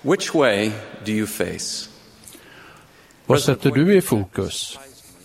Which way do you face? Vad sätter du i fokus?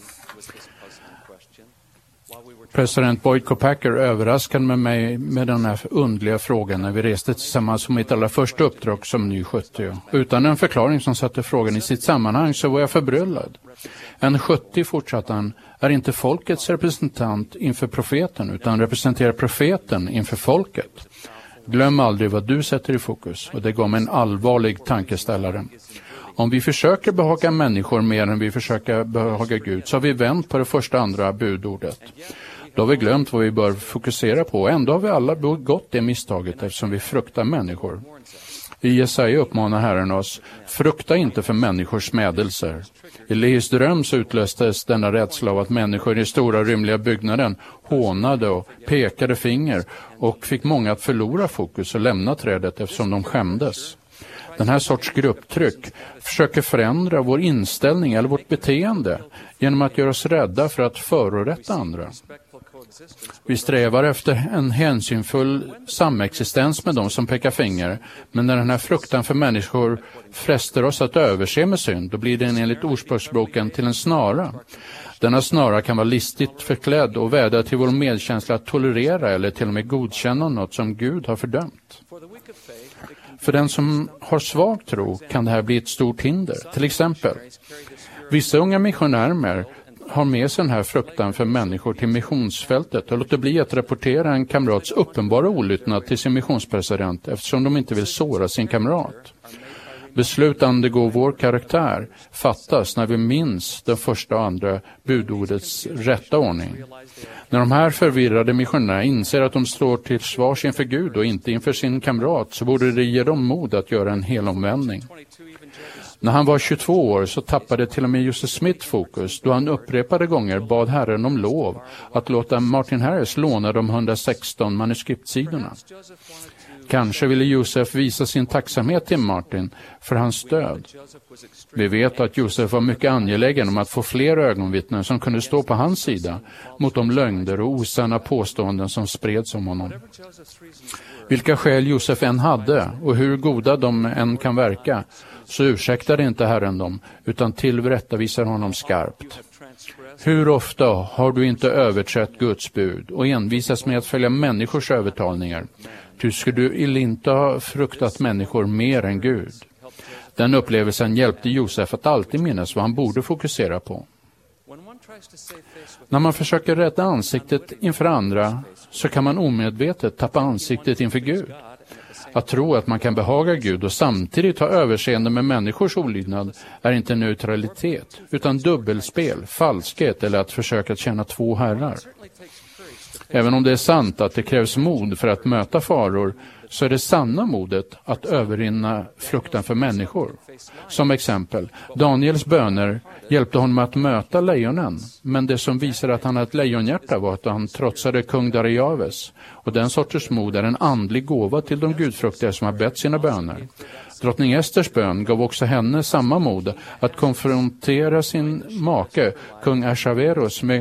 President Boyd Kopacker överraskade mig med den här underliga frågan när vi reste tillsammans som mitt allra första uppdrag som ny 70. Utan en förklaring som satte frågan i sitt sammanhang så var jag förbryllad. En 70, fortsatte han, är inte folkets representant inför profeten utan representerar profeten inför folket. Glöm aldrig vad du sätter i fokus, och det gav mig en allvarlig tankeställare. Om vi försöker behaga människor mer än vi försöker behaga Gud så har vi vänt på det första andra budordet. Då har vi glömt vad vi bör fokusera på. Ändå har vi alla begått det misstaget eftersom vi fruktar människor. I Jesaja uppmanar Herren oss, frukta inte för människors smädelser. I Leis dröm så utlöstes denna rädsla av att människor i stora rymliga byggnaden hånade och pekade finger och fick många att förlora fokus och lämna trädet eftersom de skämdes. Den här sorts grupptryck försöker förändra vår inställning eller vårt beteende genom att göra oss rädda för att förorätta andra. Vi strävar efter en hänsynsfull samexistens med de som pekar finger, men när den här fruktan för människor fräster oss att överse med synd, då blir den enligt ordspråksboken till en snara. Denna snara kan vara listigt förklädd och vädja till vår medkänsla att tolerera eller till och med godkänna något som Gud har fördömt. För den som har svag tro kan det här bli ett stort hinder. Till exempel, vissa unga missionärer har med sig den här fruktan för människor till missionsfältet och låter bli att rapportera en kamrats uppenbara olydnad till sin missionspresident eftersom de inte vill såra sin kamrat. Beslut angående vår karaktär fattas när vi minns den första och andra budordets rätta ordning. När de här förvirrade missionärerna inser att de står till svars inför Gud och inte inför sin kamrat så borde det ge dem mod att göra en helomvändning. När han var 22 år så tappade till och med Joseph Smith fokus då han upprepade gånger bad Herren om lov att låta Martin Harris låna de 116 manuskriptsidorna. Kanske ville Josef visa sin tacksamhet till Martin för hans stöd. Vi vet att Josef var mycket angelägen om att få fler ögonvittnen som kunde stå på hans sida mot de lögner och osanna påståenden som spreds om honom. Vilka skäl Josef än hade och hur goda de än kan verka så ursäktade inte Herren dem utan tillrättavisar honom skarpt. Hur ofta har du inte överträtt Guds bud och envisas med att följa människors övertalningar? Du skulle inte ha fruktat människor mer än Gud. Den upplevelsen hjälpte Josef att alltid minnas vad han borde fokusera på. När man försöker rädda ansiktet inför andra så kan man omedvetet tappa ansiktet inför Gud. Att tro att man kan behaga Gud och samtidigt ha överseende med människors olydnad är inte neutralitet utan dubbelspel, falskhet eller att försöka tjäna två herrar. Även om det är sant att det krävs mod för att möta faror så är det sanna modet att övervinna fruktan för människor. Som exempel, Daniels böner hjälpte honom att möta lejonen, men det som visar att han hade ett lejonhjärta var att han trotsade kung Darijaves. Och den sorters mod är en andlig gåva till de gudfruktiga som har bett sina böner. Drottning Esters bön gav också henne samma mod att konfrontera sin make, kung Ahasveros, med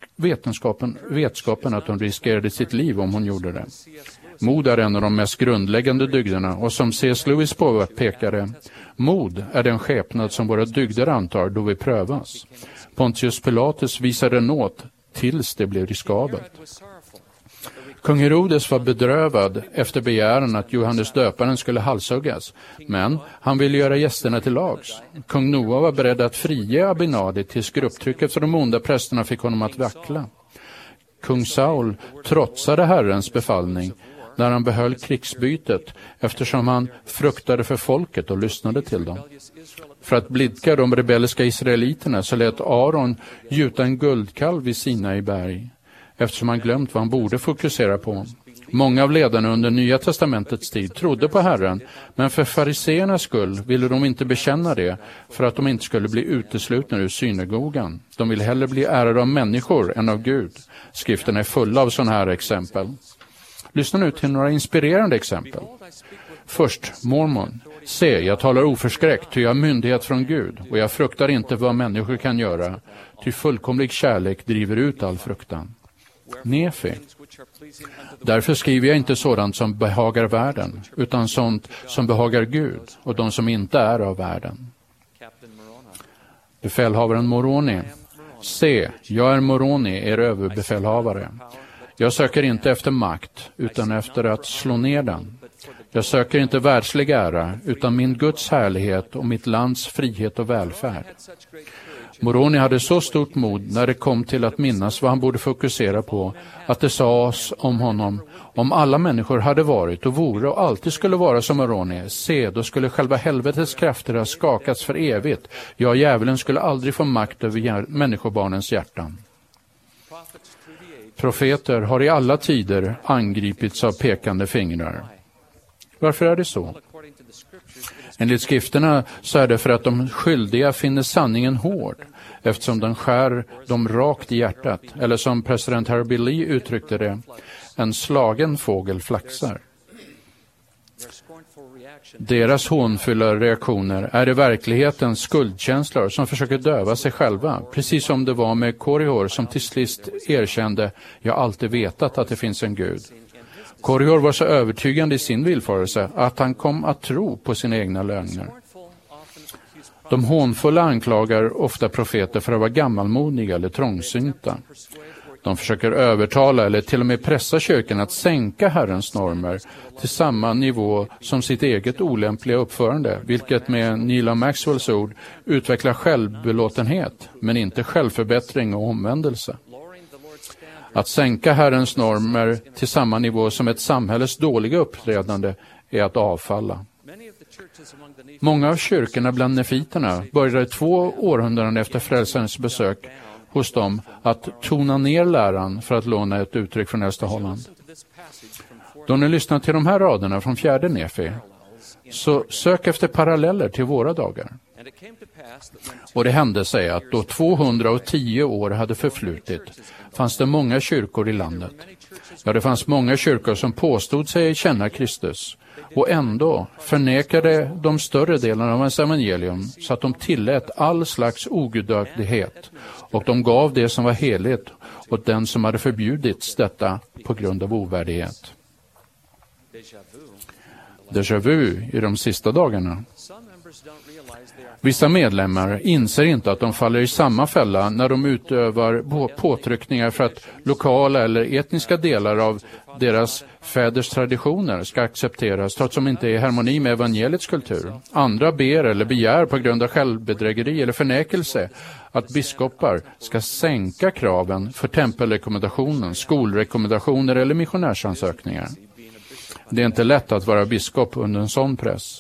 vetskapen att hon riskerade sitt liv om hon gjorde det. Mod är en av de mest grundläggande dygderna och som C.S. Lewis påpekade, mod är den skepnad som våra dygder antar då vi prövas. Pontius Pilatus visade nåd tills det blev riskabelt. Kung Herodes var bedrövad efter begäran att Johannes döparen skulle halshuggas, men han ville göra gästerna till lags. Kung Noa var beredd att frige Abinadi tills grupptrycket för de onda prästerna fick honom att vackla. Kung Saul trotsade Herrens befallning när han behöll krigsbytet eftersom han fruktade för folket och lyssnade till dem. För att blidka de rebelliska israeliterna så lät Aron gjuta en guldkalv vid Sinai berg eftersom han glömt vad han borde fokusera på. Många av ledarna under Nya testamentets tid trodde på Herren, men för fariseernas skull ville de inte bekänna det för att de inte skulle bli uteslutna ur synagogan. De ville hellre bli ärade av människor än av Gud. Skriften är full av sådana här exempel. Lyssna nu till några inspirerande exempel. Först, Mormon. Se, jag talar oförskräckt, ty jag har myndighet från Gud, och jag fruktar inte vad människor kan göra, ty fullkomlig kärlek driver ut all fruktan. Nefi. Därför skriver jag inte sådant som behagar världen, utan sånt som behagar Gud och de som inte är av världen. Befälhavaren Moroni. Se, jag är Moroni, er överbefälhavare. Jag söker inte efter makt, utan efter att slå ner den. Jag söker inte världslig ära, utan min Guds härlighet och mitt lands frihet och välfärd. Moroni hade så stort mod när det kom till att minnas vad han borde fokusera på, att det sades om honom: om alla människor hade varit och vore och alltid skulle vara som Moroni, se, då skulle själva helvetets krafter ha skakats för evigt. Ja, djävulen skulle aldrig få makt över människobarnens hjärtan. Profeter har i alla tider angripits av pekande fingrar. Varför är det så? Enligt skrifterna så är det för att de skyldiga finner sanningen hård, eftersom den skär dem rakt i hjärtat. Eller som president Herbie Lee uttryckte det: en slagen fågel flaxar. Deras hånfulla reaktioner är i verkligheten skuldkänslor som försöker döva sig själva, precis som det var med Korihor som till sist erkände: jag har alltid vetat att det finns en Gud. Korihor var så övertygande i sin villfarelse att han kom att tro på sina egna lögner. De hånfulla anklagar ofta profeter för att vara gammalmodiga eller trångsynta. De försöker övertala eller till och med pressa kyrkan att sänka Herrens normer till samma nivå som sitt eget olämpliga uppförande, vilket med Neil Maxwells ord utvecklar självbelåtenhet, men inte självförbättring och omvändelse. Att sänka Herrens normer till samma nivå som ett samhälles dåliga uppträdande är att avfalla. Många av kyrkorna bland nefiterna började 2 århundraden efter frälsarens besök hos dem att tona ner läran, för att låna ett uttryck från Äldsta Holland. Då ni lyssnar till de här raderna från 4:e Nefi, så sök efter paralleller till våra dagar. Och det hände sig att då 210 år hade förflutit fanns det många kyrkor i landet. Ja, det fanns många kyrkor som påstod sig känna Kristus och ändå förnekade de större delarna av hans evangelium, så att de tillät all slags ogudaktighet, och de gav det som var heligt åt den som hade förbjudits detta på grund av ovärdighet. Déjà vu i de sista dagarna. Vissa medlemmar inser inte att de faller i samma fälla när de utövar påtryckningar för att lokala eller etniska delar av deras fäders traditioner ska accepteras, trots att de inte är i harmoni med evangeliets kultur. Andra ber eller begär på grund av självbedrägeri eller förnekelse att biskopar ska sänka kraven för tempelrekommendationen, skolrekommendationer eller missionärsansökningar. Det är inte lätt att vara biskop under en sån press.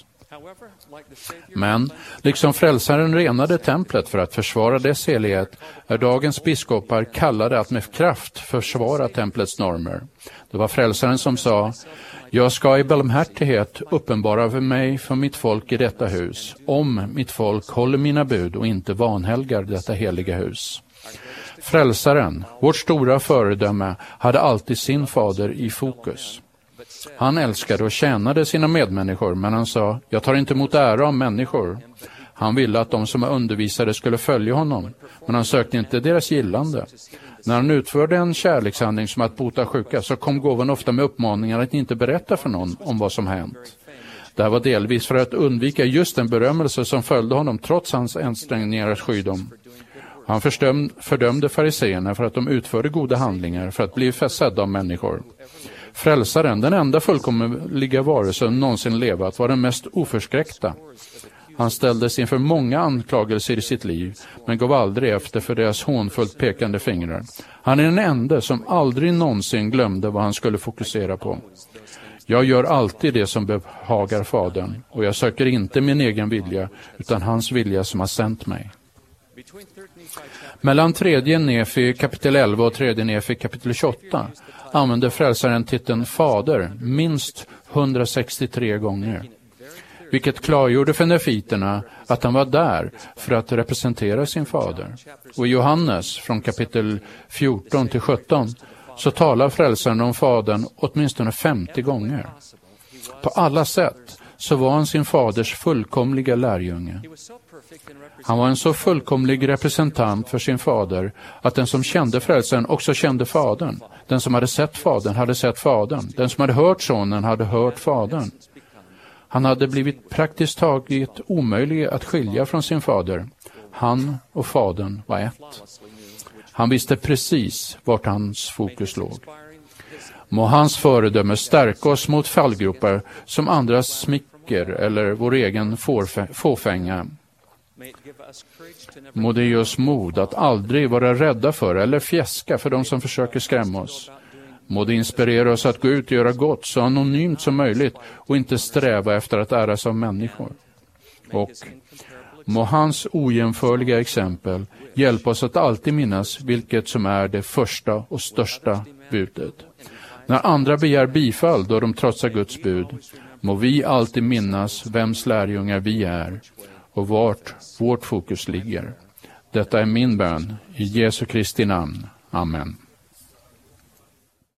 Men, liksom frälsaren renade templet för att försvara dess helighet, är dagens biskopar kallade att med kraft försvara templets normer. Det var frälsaren som sa: jag ska i barmhärtighet uppenbara för mig för mitt folk i detta hus, om mitt folk håller mina bud och inte vanhelgar detta heliga hus. Frälsaren, vårt stora föredöme, hade alltid sin fader i fokus. Han älskade och tjänade sina medmänniskor, men han sa: jag tar inte emot ära av människor. Han ville att de som var undervisade skulle följa honom, men han sökte inte deras gillande. När han utförde en kärlekshandling som att bota sjuka, så kom gåvan ofta med uppmaningar att inte berätta för någon om vad som hänt. Det här var delvis för att undvika just den berömmelse som följde honom trots hans ansträngningar sky dem. Han fördömde fariseerna för att de utförde goda handlingar för att bli sedda av människor. Frälsaren, den enda fullkomliga varelsen någonsin levat, var den mest oförskräckta. Han ställdes inför många anklagelser i sitt liv, men gav aldrig efter för deras hånfullt pekande fingrar. Han är den enda som aldrig någonsin glömde vad han skulle fokusera på. Jag gör alltid det som behagar Fadern, och jag söker inte min egen vilja, utan hans vilja som har sänt mig. Mellan 3:e Nefi kapitel 11 och 3:e Nefi kapitel 28 använde frälsaren titeln Fader minst 163 gånger, vilket klargjorde för nefiterna att han var där för att representera sin fader. Och i Johannes från kapitel 14 till 17 så talar frälsaren om fadern åtminstone 50 gånger. På alla sätt så var han sin faders fullkomliga lärjunge. Han var en så fullkomlig representant för sin fader att den som kände frälsaren också kände fadern. Den som hade sett fadern hade sett fadern. Den som hade hört sonen hade hört fadern. Han hade blivit praktiskt taget omöjlig att skilja från sin fader. Han och fadern var ett. Han visste precis vart hans fokus låg. Må hans föredöme stärka oss mot fallgropar som andras smicker eller vår egen fåfänga. Må det ge oss mod att aldrig vara rädda för eller fjäska för de som försöker skrämma oss. Må det inspirera oss att gå ut och göra gott så anonymt som möjligt och inte sträva efter att äras av människor. Och må hans ojämförliga exempel hjälpa oss att alltid minnas vilket som är det första och största budet. När andra begär bifall då de trotsar Guds bud, må vi alltid minnas vems lärjungar vi är och vart vårt fokus ligger. Detta är min bön i Jesu Kristi namn. Amen.